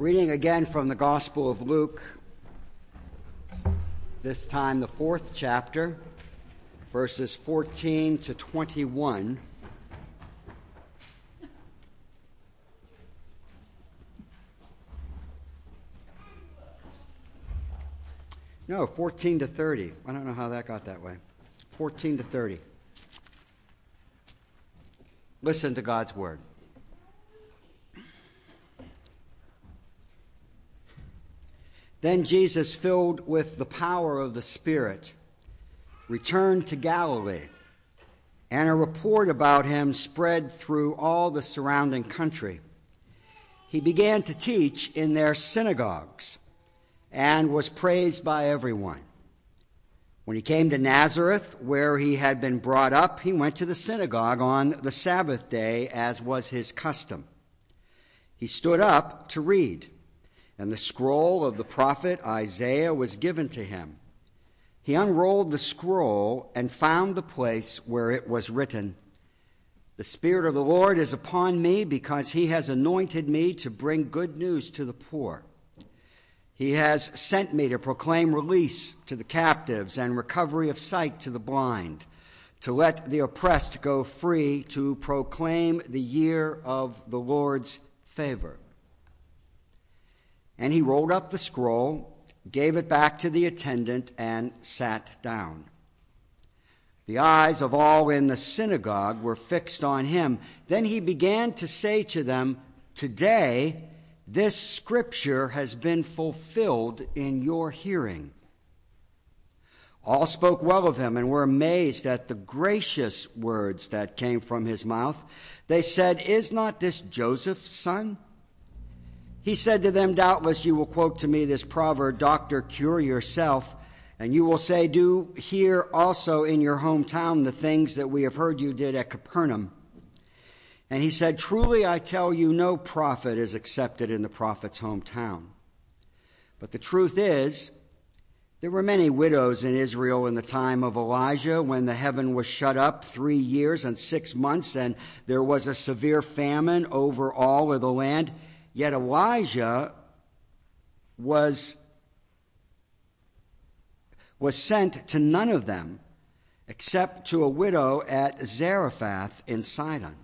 Reading again from the Gospel of Luke, this time the 4th chapter, verses 14 to 21. No, 14 to 30. I don't know how that got that way. 14 to 30. Listen to God's word. Then Jesus, filled with the power of the Spirit, returned to Galilee, and a report about him spread through all the surrounding country. He began to teach in their synagogues and was praised by everyone. When he came to Nazareth, where he had been brought up, he went to the synagogue on the Sabbath day, as was his custom. He stood up to read, and the scroll of the prophet Isaiah was given to him. He unrolled the scroll and found the place where it was written, "The Spirit of the Lord is upon me, because he has anointed me to bring good news to the poor. He has sent me to proclaim release to the captives and recovery of sight to the blind, to let the oppressed go free, to proclaim the year of the Lord's favor." And he rolled up the scroll, gave it back to the attendant, and sat down. The eyes of all in the synagogue were fixed on him. Then he began to say to them, "Today, this scripture has been fulfilled in your hearing." All spoke well of him and were amazed at the gracious words that came from his mouth. They said, "Is not this Joseph's son?" He said to them, "Doubtless you will quote to me this proverb, 'Doctor, cure yourself.' And you will say, 'Do here also in your hometown the things that we have heard you did at Capernaum.' And he said, 'Truly I tell you, no prophet is accepted in the prophet's hometown. But the truth is, there were many widows in Israel in the time of Elijah, when the heaven was shut up 3 years and 6 months, and there was a severe famine over all of the land. Yet Elijah was sent to none of them, except to a widow at Zarephath in Sidon.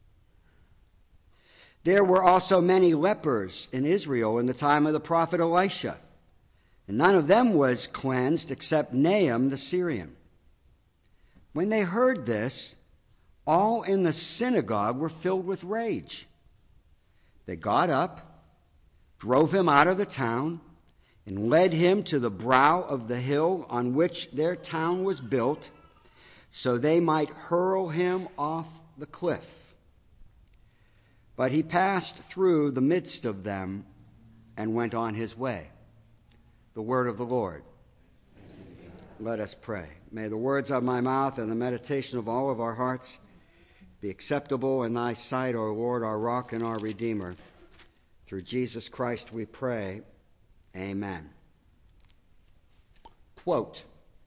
There were also many lepers in Israel in the time of the prophet Elisha, and none of them was cleansed except Naaman the Syrian." When they heard this, all in the synagogue were filled with rage. They got up, drove him out of the town, and led him to the brow of the hill on which their town was built, so they might hurl him off the cliff. But he passed through the midst of them and went on his way. The word of the Lord. Let us pray. May the words of my mouth and the meditation of all of our hearts be acceptable in thy sight, O Lord, our rock and our Redeemer. Through Jesus Christ we pray. Amen. Quote,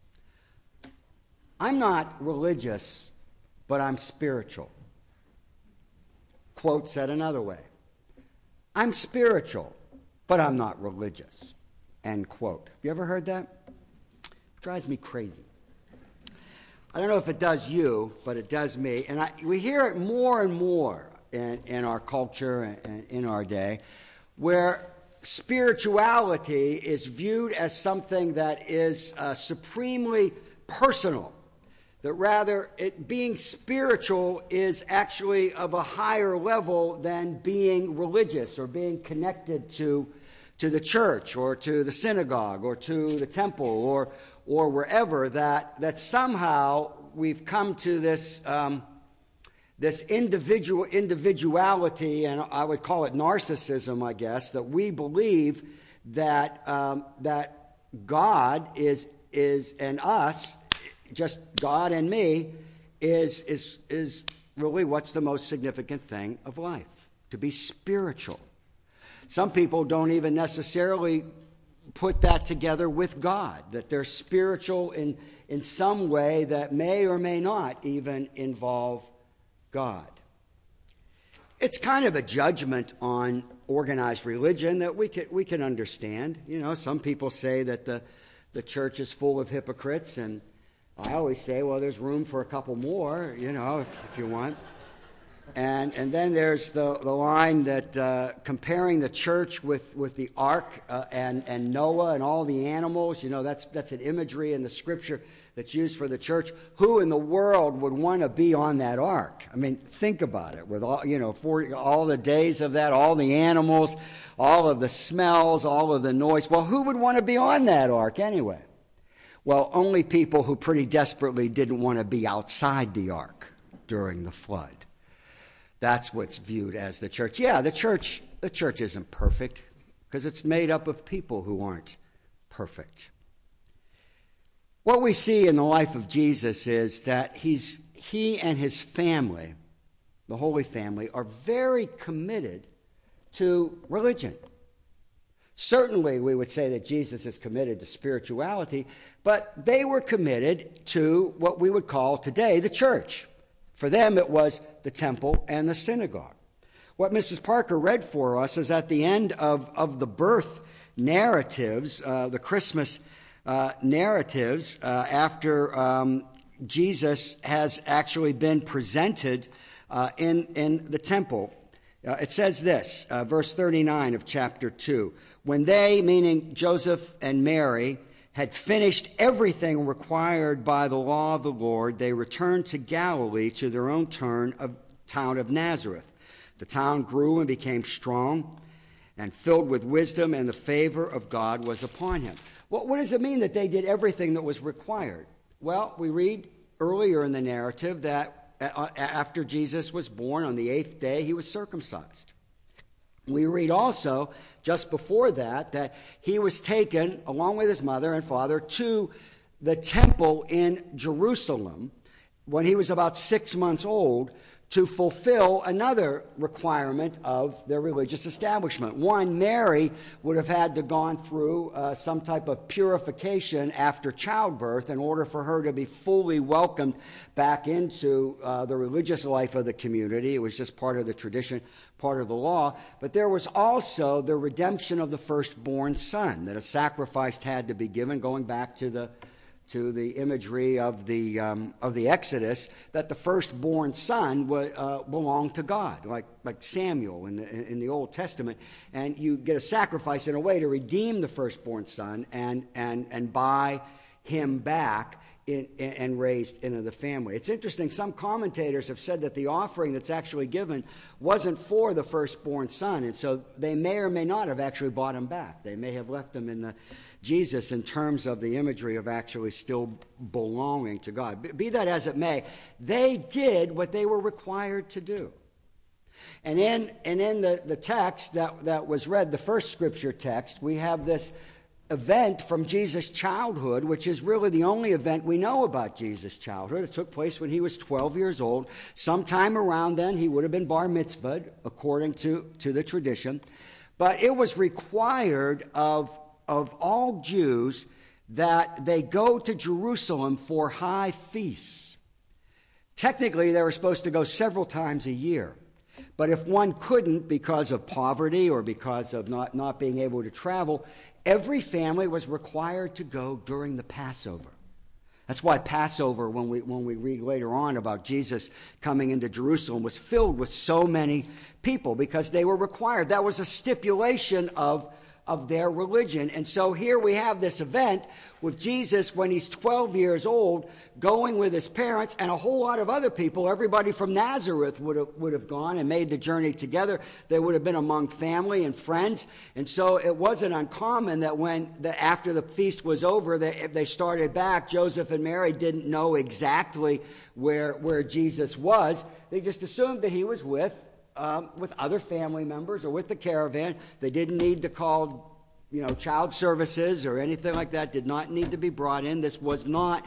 "I'm not religious, but I'm spiritual." Quote said another way, "I'm spiritual, but I'm not religious." End quote. Have you ever heard that? It drives me crazy. I don't know if it does you, but it does me. And we hear it more and more in our culture and in our day, where spirituality is viewed as something that is supremely personal. That rather, being spiritual is actually of a higher level than being religious or being connected to the church or to the synagogue or to the temple or wherever, that somehow we've come to this individuality, and I would call it narcissism, I guess, that we believe that God is and us, just God and me, is really what's the most significant thing of life, to be spiritual. Some people don't even necessarily put that together with God, that they're spiritual in some way that may or may not even involve God. It's kind of a judgment on organized religion that we can understand. Some people say that the church is full of hypocrites, and I always say, well, there's room for a couple more, if you want. And then there's the line that comparing the church with the ark and Noah and all the animals, that's an imagery in the scripture that's used for the church. Who in the world would want to be on that ark? I mean, think about it. With all, for all the days of that, all the animals, all of the smells, all of the noise. Well, who would want to be on that ark anyway? Well, only people who pretty desperately didn't want to be outside the ark during the flood. That's what's viewed as the church. Yeah, the church isn't perfect because it's made up of people who aren't perfect. What we see in the life of Jesus is that he and his family, the Holy Family, are very committed to religion. Certainly, we would say that Jesus is committed to spirituality, but they were committed to what we would call today the church. For them, it was the temple and the synagogue. What Mrs. Parker read for us is at the end of the birth narratives, the Christmas narratives, after Jesus has actually been presented in the temple. It says this, verse 39 of chapter 2. When they, meaning Joseph and Mary, had finished everything required by the law of the Lord, they returned to Galilee to their own town of Nazareth. The town grew and became strong and filled with wisdom, and the favor of God was upon him. Well, what does it mean that they did everything that was required? Well, we read earlier in the narrative that after Jesus was born, on the 8th day, he was circumcised. We read also, just before that he was taken, along with his mother and father, to the temple in Jerusalem when he was about 6 months old to fulfill another requirement of their religious establishment. One, Mary would have had to gone through some type of purification after childbirth in order for her to be fully welcomed back into the religious life of the community. It was just part of the tradition, part of the law. But there was also the redemption of the firstborn son, that a sacrifice had to be given, going back to the imagery of the Exodus, that the firstborn son belonged to God, like Samuel in the Old Testament, and you get a sacrifice in a way to redeem the firstborn son and buy him back and raised into the family. It's interesting. Some commentators have said that the offering that's actually given wasn't for the firstborn son, and so they may or may not have actually bought him back. They may have left him in the Jesus in terms of the imagery of actually still belonging to God. Be that as it may, they did what they were required to do. And in the text that was read, the first scripture text, we have this event from Jesus' childhood, which is really the only event we know about Jesus' childhood. It took place when he was 12 years old. Sometime around then, he would have been bar mitzvahed, according to the tradition. But it was required of all Jews that they go to Jerusalem for high feasts. Technically, they were supposed to go several times a year. But if one couldn't because of poverty or because of not being able to travel, every family was required to go during the Passover. That's why Passover, when we read later on about Jesus coming into Jerusalem, was filled with so many people because they were required. That was a stipulation of their religion. And so here we have this event with Jesus when he's 12 years old, going with his parents and a whole lot of other people. Everybody from Nazareth would have gone and made the journey together. They would have been among family and friends. And so it wasn't uncommon that after the feast was over, they started back. Joseph and Mary didn't know exactly where Jesus was. They just assumed that he was with other family members or with the caravan. They didn't need to call, child services or anything like that. Did not need to be brought in. This was not,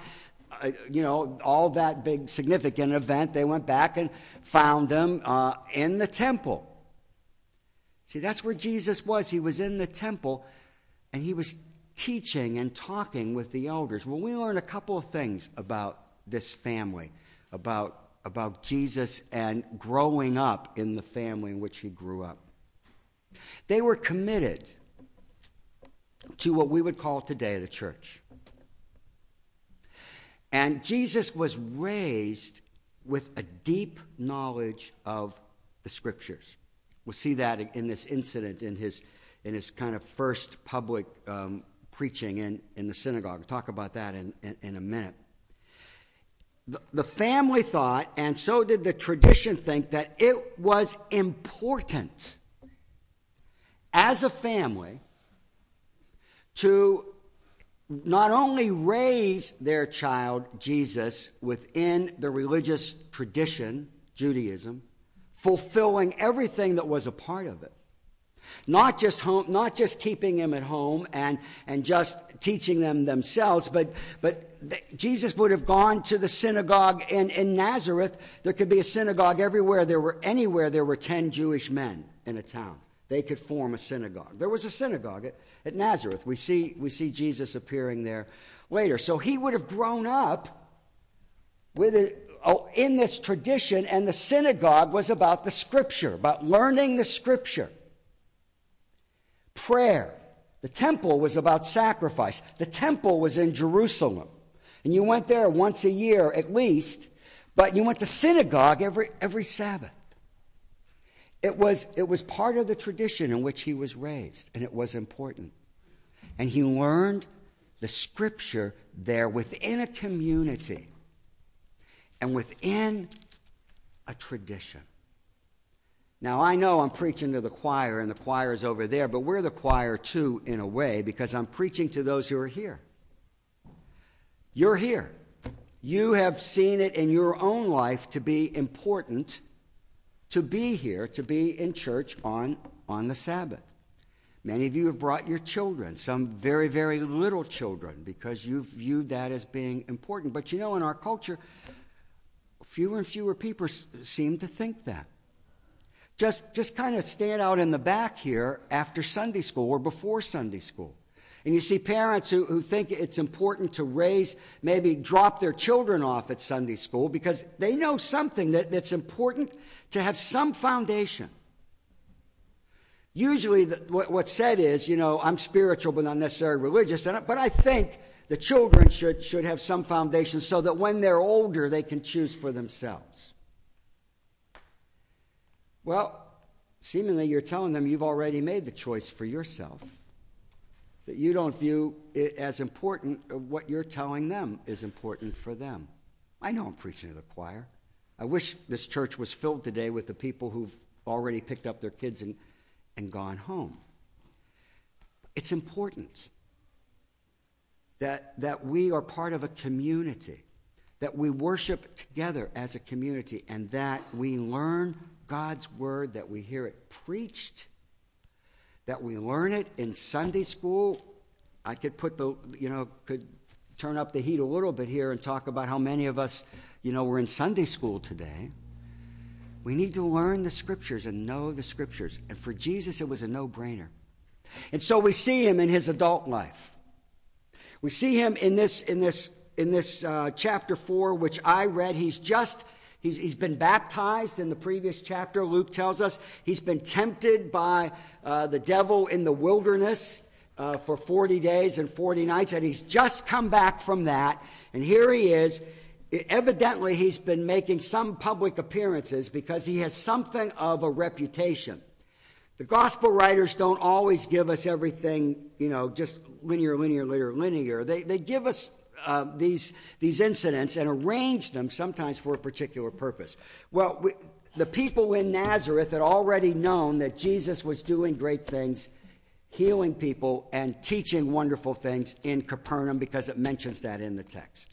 all that big significant event. They went back and found them in the temple. See, that's where Jesus was. He was in the temple, and he was teaching and talking with the elders. Well, we learn a couple of things about this family, about Jesus and growing up in the family in which he grew up. They were committed to what we would call today the church. And Jesus was raised with a deep knowledge of the Scriptures. We'll see that in this incident in his kind of first public preaching in the synagogue. We'll talk about that in a minute. The family thought, and so did the tradition think, that it was important as a family to not only raise their child, Jesus, within the religious tradition, Judaism, fulfilling everything that was a part of it. Not just keeping him at home and just teaching them themselves, but Jesus would have gone to the synagogue in Nazareth. There could be a synagogue everywhere. Anywhere there were 10 Jewish men in a town, they could form a synagogue. There was a synagogue at Nazareth. We see Jesus appearing there later. So he would have grown up in this tradition, and the synagogue was about the Scripture, about learning the Scripture. Prayer. The temple was about sacrifice. The temple was in Jerusalem. And you went there once a year at least, but you went to synagogue every Sabbath. It was part of the tradition in which he was raised, and it was important. And he learned the Scripture there within a community and within a tradition. Now, I know I'm preaching to the choir, and the choir is over there, but we're the choir too, in a way, because I'm preaching to those who are here. You're here. You have seen it in your own life to be important to be here, to be in church on the Sabbath. Many of you have brought your children, some very, very little children, because you've viewed that as being important. But you know, in our culture, fewer and fewer people seem to think that. Just kind of stand out in the back here after Sunday school or before Sunday school. And you see parents who think it's important to maybe drop their children off at Sunday school because they know something that's important to have some foundation. Usually what's said is, I'm spiritual but not necessarily religious, but I think the children should have some foundation so that when they're older they can choose for themselves. Well, seemingly you're telling them you've already made the choice for yourself, that you don't view it as important, or what you're telling them is important for them. I know I'm preaching to the choir. I wish this church was filled today with the people who've already picked up their kids and gone home. It's important that we are part of a community, that we worship together as a community, and that we learn God's word, that we hear it preached, that we learn it in Sunday school. I could could turn up the heat a little bit here and talk about how many of us, we're in Sunday school today. We need to learn the Scriptures and know the Scriptures. And for Jesus, it was a no-brainer. And so we see him in his adult life. We see him in this chapter 4, which I read. He's been baptized in the previous chapter. Luke tells us he's been tempted by the devil in the wilderness for 40 days and 40 nights, and he's just come back from that. And here he is. Evidently, he's been making some public appearances because he has something of a reputation. The gospel writers don't always give us everything, just linear. They give us these incidents and arrange them sometimes for a particular purpose. Well, the people in Nazareth had already known that Jesus was doing great things, healing people and teaching wonderful things in Capernaum, because it mentions that in the text.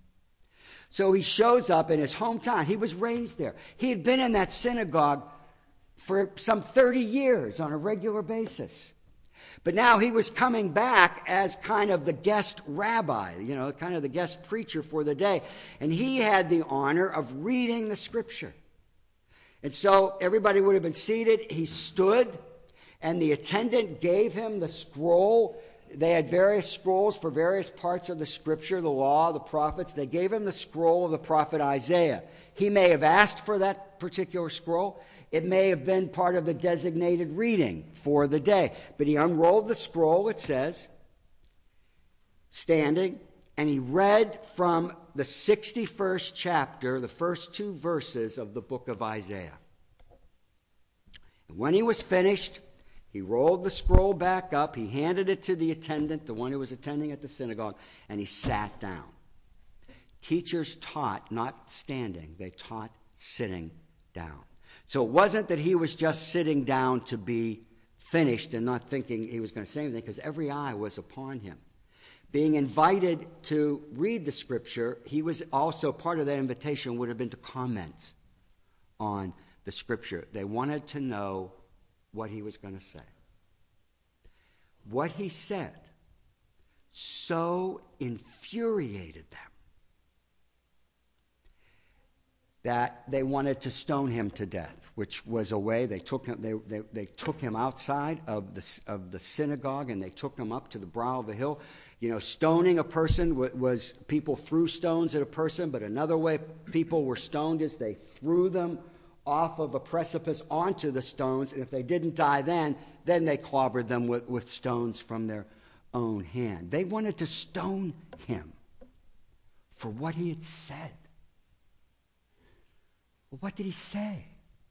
So he shows up in his hometown. He was raised there. He had been in that synagogue for some 30 years on a regular basis. But now he was coming back as kind of the guest rabbi, kind of the guest preacher for the day. And he had the honor of reading the Scripture. And so everybody would have been seated. He stood, and the attendant gave him the scroll they had various scrolls for various parts of the Scripture, the law, the prophets. They gave him the scroll of the prophet Isaiah. He may have asked for that particular scroll. It may have been part of the designated reading for the day. But he unrolled the scroll, it says, standing, and he read from the 61st chapter, the first 2 verses of the book of Isaiah. And when he was finished, he rolled the scroll back up, he handed it to the attendant, the one who was attending at the synagogue, and he sat down. Teachers taught not standing, they taught sitting down. So it wasn't that he was just sitting down to be finished and not thinking he was going to say anything, because every eye was upon him. Being invited to read the Scripture, he was also, part of that invitation would have been to comment on the Scripture. They wanted to know what he was going to say. What he said so infuriated them that they wanted to stone him to death, which was a way. They took him. They took him outside of the synagogue, and they took him up to the brow of the hill. You know, stoning a person was people threw stones at a person, but another way people were stoned is they threw them off of a precipice onto the stones, and if they didn't die then they clobbered them with stones from their own hand. They wanted to stone him for what he had said. Well, what did he say?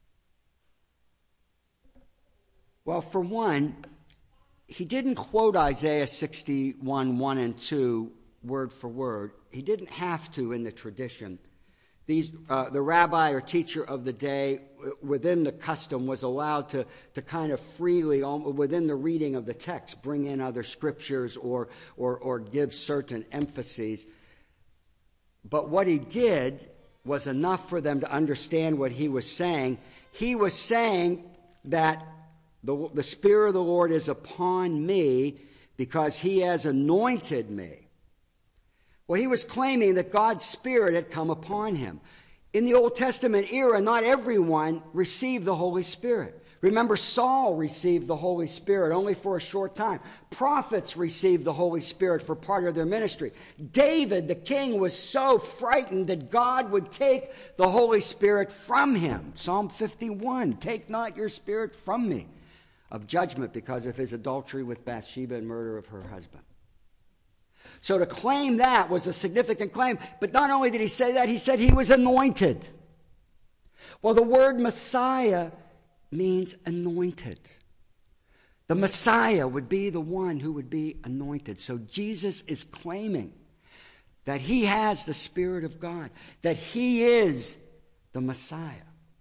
Well, for one, he didn't quote Isaiah 61, 1 and 2 word for word. He didn't have to in the tradition. The rabbi or teacher of the day within the custom was allowed to kind of freely, within the reading of the text, bring in other scriptures or give certain emphases. But what he did was enough for them to understand what he was saying. He was saying that the Spirit of the Lord is upon me because he has anointed me. Well, he was claiming that God's Spirit had come upon him. In the Old Testament era, not everyone received the Holy Spirit. Remember, Saul received the Holy Spirit only for a short time. Prophets received the Holy Spirit for part of their ministry. David, the king, was so frightened that God would take the Holy Spirit from him. Psalm 51, take not your spirit from me, of judgment because of his adultery with Bathsheba and murder of her husband. So to claim that was a significant claim. But not only did he say that, he said he was anointed. Well, the word Messiah means anointed. The Messiah would be the one who would be anointed. So Jesus is claiming that he has the Spirit of God, that he is the Messiah.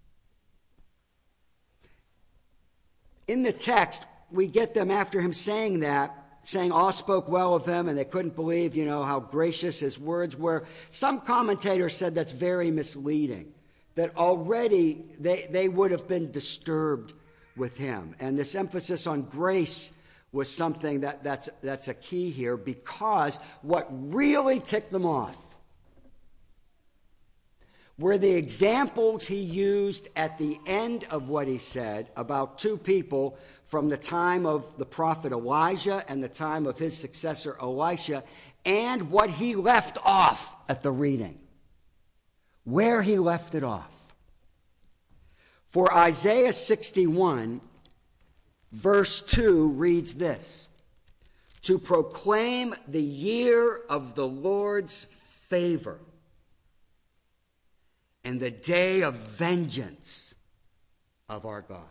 In the text, we get them after him saying that, saying all spoke well of him, and they couldn't believe, how gracious his words were. Some commentators said that's very misleading, that already they would have been disturbed with him. And this emphasis on grace was something that's a key here, because what really ticked them off were the examples he used at the end of what he said about 2 people from the time of the prophet Elijah and the time of his successor Elisha, and what he left off at the reading, where he left it off. For Isaiah 61, verse 2 reads this: to proclaim the year of the Lord's favor and the day of vengeance of our God.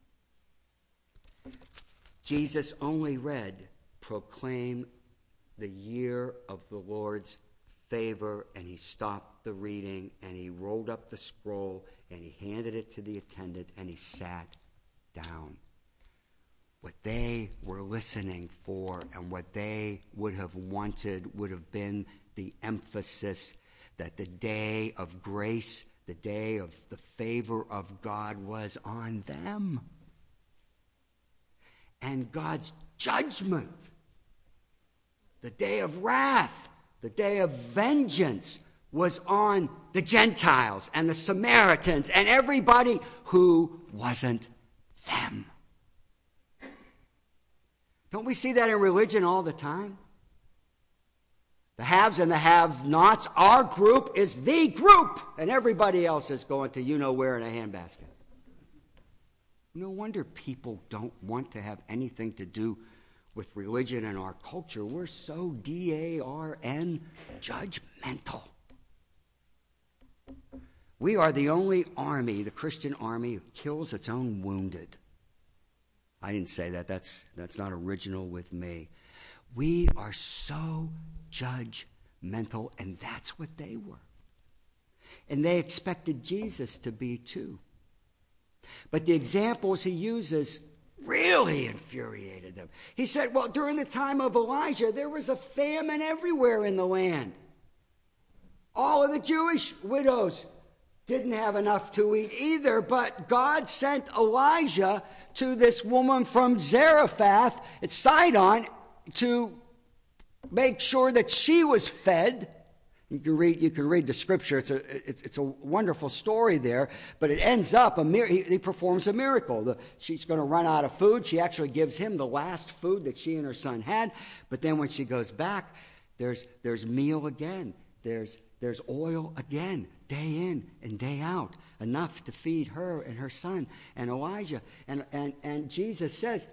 Jesus only read, proclaim the year of the Lord's favor, and he stopped the reading, and he rolled up the scroll, and he handed it to the attendant, and he sat down. What they were listening for and what they would have wanted would have been the emphasis that the day of grace, the day of the favor of God was on them. And God's judgment, the day of wrath, the day of vengeance, was on the Gentiles and the Samaritans and everybody who wasn't them. Don't we see that in religion all the time? The haves and the have-nots. Our group is the group, and everybody else is going to you-know-where in a handbasket. No wonder people don't want to have anything to do with religion and our culture. We're so D-A-R-N, judgmental. We are the only army, the Christian army, who kills its own wounded. I didn't say that. That's not original with me. We are so judgmental, and that's what they were. And they expected Jesus to be too. But the examples he uses really infuriated them. He said, well, during the time of Elijah, there was a famine everywhere in the land. All of the Jewish widows didn't have enough to eat either, but God sent Elijah to this woman from Zarephath at Sidon to make sure that she was fed. You can read the scripture. It's a wonderful story there, but it ends up he performs a miracle. She's going to run out of food. She actually gives him the last food that she and her son had. But then when she goes back, there's meal again. There's oil again, day in and day out, enough to feed her and her son and Elijah. And Jesus says,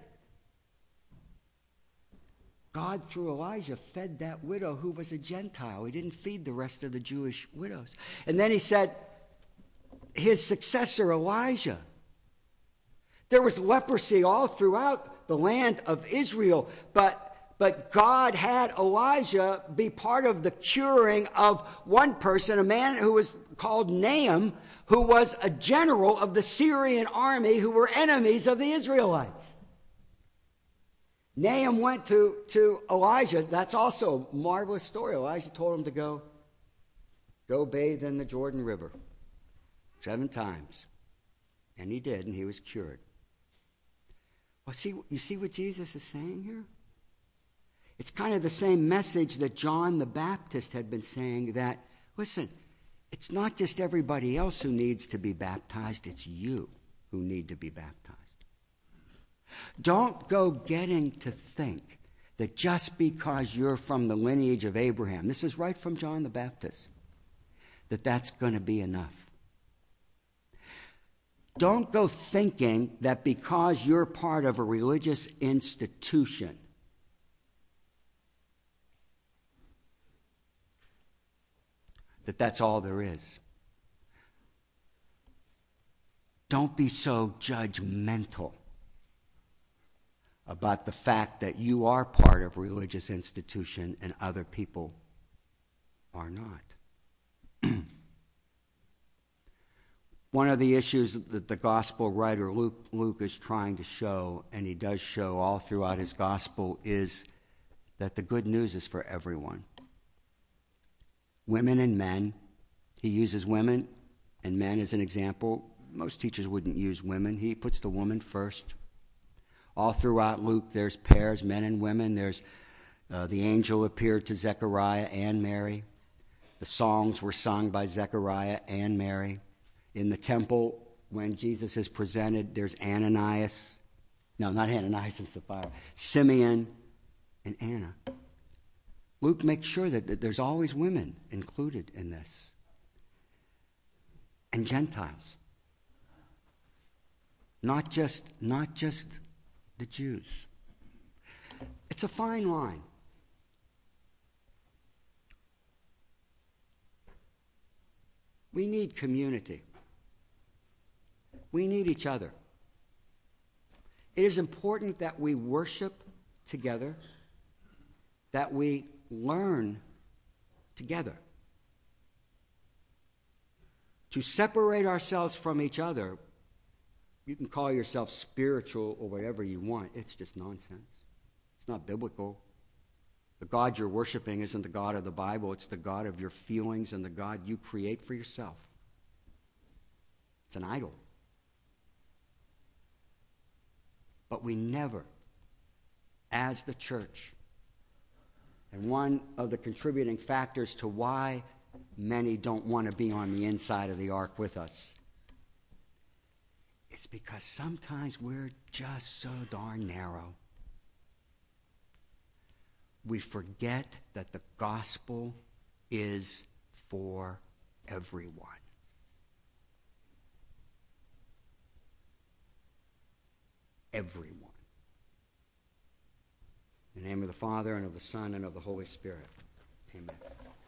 God, through Elijah, fed that widow who was a Gentile. He didn't feed the rest of the Jewish widows. And then he said, his successor, Elijah. There was leprosy all throughout the land of Israel, but God had Elijah be part of the curing of one person, a man who was called Nahum, who was a general of the Syrian army who were enemies of the Israelites. Nahum went to Elijah. That's also a marvelous story. Elijah told him to go bathe in the Jordan River 7 times. And he did, and he was cured. Well, you see what Jesus is saying here? It's kind of the same message that John the Baptist had been saying, that, listen, it's not just everybody else who needs to be baptized, it's you who need to be baptized. Don't go getting to think that just because you're from the lineage of Abraham, this is right from John the Baptist, that's going to be enough. Don't go thinking that because you're part of a religious institution, that's all there is. Don't be so judgmental about the fact that you are part of a religious institution and other people are not. One of the issues that the gospel writer Luke is trying to show, and he does show all throughout his gospel, is that the good news is for everyone. Women and men. He uses women and men as an example. Most teachers wouldn't use women. He puts the woman first. All throughout Luke, there's pairs, men and women. There's the angel appeared to Zechariah and Mary. The songs were sung by Zechariah and Mary. In the temple, when Jesus is presented, there's Ananias. No, not Ananias and Sapphira. Simeon and Anna. Luke makes sure that there's always women included in this. And Gentiles. Not just the Jews. It's a fine line. We need community. We need each other. It is important that we worship together, that we learn together. To separate ourselves from each other, you can call yourself spiritual or whatever you want. It's just nonsense. It's not biblical. The God you're worshiping isn't the God of the Bible. It's the God of your feelings and the God you create for yourself. It's an idol. But we never, as the church, and one of the contributing factors to why many don't want to be on the inside of the ark with us, it's because sometimes we're just so darn narrow. we forget that the gospel is for everyone. Everyone. In the name of the Father, and of the Son, and of the Holy Spirit. Amen.